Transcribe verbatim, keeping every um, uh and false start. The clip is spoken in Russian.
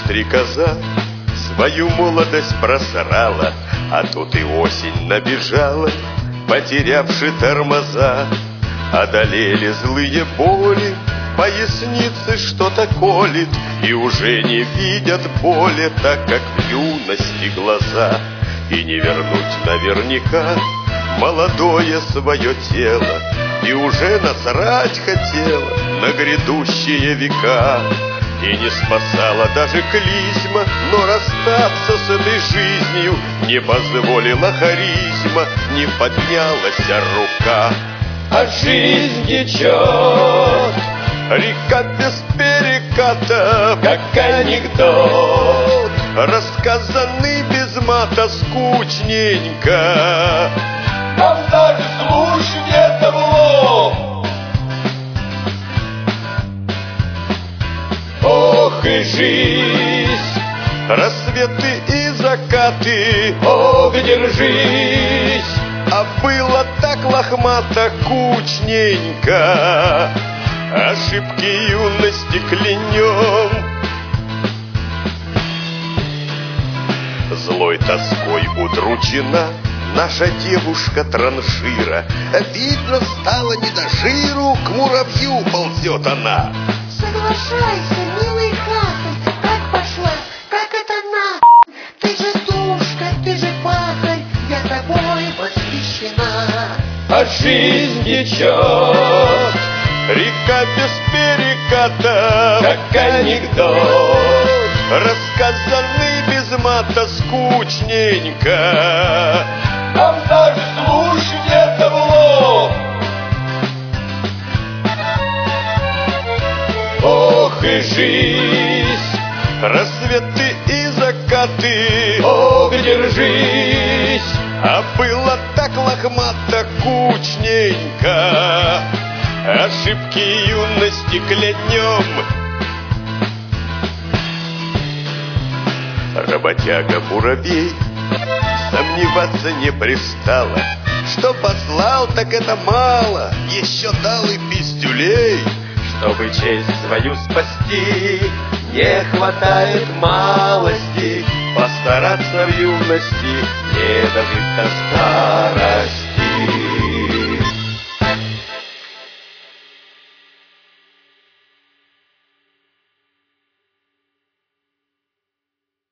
стрекоза свою молодость просрала, а тут и осень набежала, потерявши тормоза. Одолели злые боли, поясницы что-то колет, и уже не видят боли, так как в юности глаза. И не вернуть наверняка молодое свое тело, и уже насрать хотела на грядущие века. И не спасала даже клизма, но расстаться с этой жизнью не позволила харизма, не поднялась рука. А жизнь течет, река без переката, как анекдот, рассказанный без мата скучненько. Вам даже слушать это в лоб. Ох и жизнь, рассветы и закаты, ох, держись. А было так лохмато, кучненько. Ошибки юности клянем. Злой тоской удручена наша девушка транжира. Видно, стало не до жиру, к муравью ползет она. Соглашайся, милый хахаль, как пошла, как это на? Ты же душка, ты же пахарь, я тобой восхищена. А жизнь течет, река без переката, как анекдот, рассказанный без мата скучненько. Вам даже слушать это в лоб. Ох и жизнь, рассветы и закаты, ох, держись. А было так лохмато, кучненько. Ошибки юности клянем. Работяга-муравей сомневаться не пристало, что послал, так это мало, еще дал и пиздюлей. Чтобы честь свою спасти, не хватает малости, Постараться в юности, не дожить до старости.